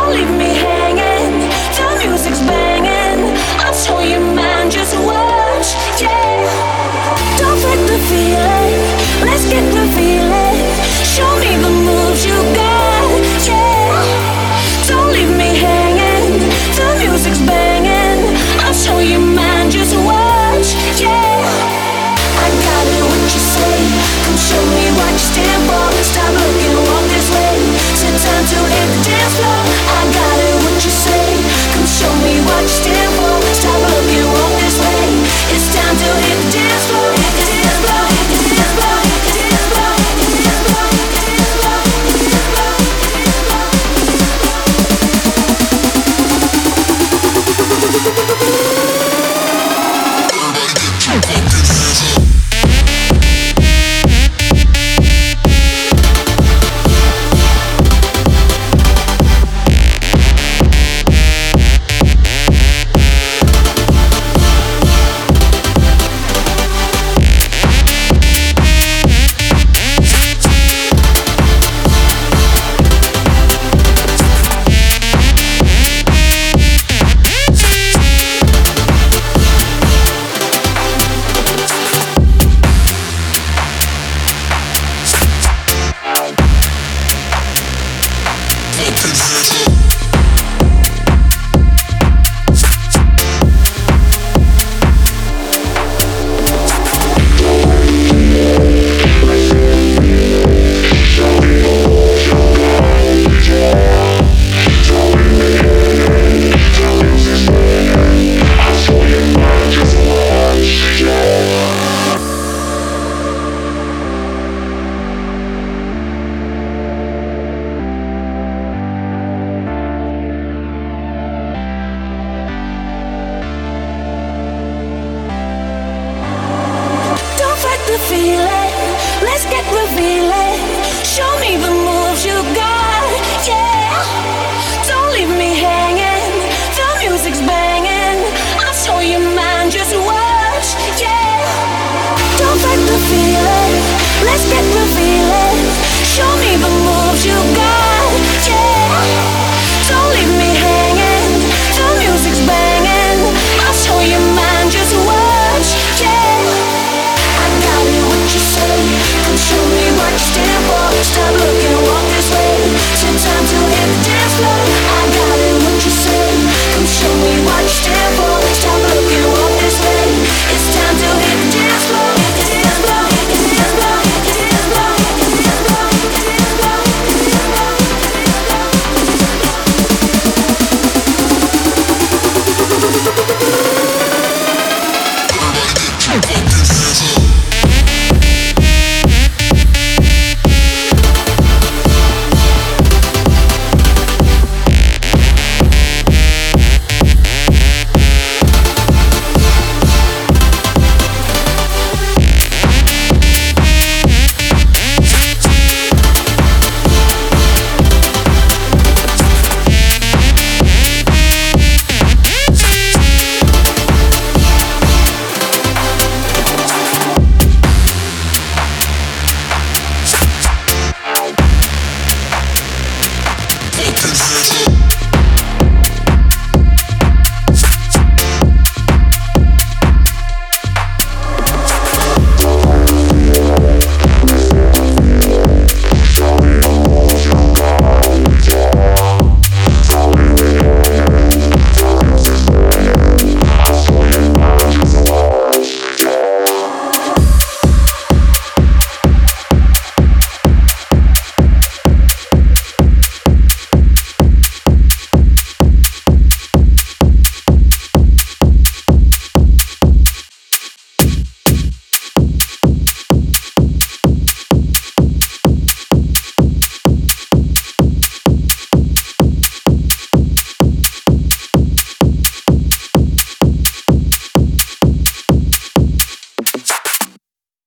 leave me hanging. The music's banging. I'll show you mine, just watch, yeah. Don't fight the feeling, let's get revealing. Show me the moves you got, yeah. Don't leave me hanging. The music's banging. I'll show you mine, just watch, yeah. I got it, what you say. Come show me what you stand for. Stop looking, walk this way. It's time to hit the dance floor. I got it, what you say. Come show me what you stand for. Stop looking, walk this way. It's time to hit the dance floor. Hit the dance floor, hit the dance floor, hit the dance floor, hit the dance floor, hit the dance floor, hit the dance floor, hit the dance floor. The feeling, let's get revealing. Show me the moves you got, yeah. Don't leave me hanging. The music's banging. I'll show you mine, just watch, yeah. Don't fight the feeling, let's get revealing. Show me the moves you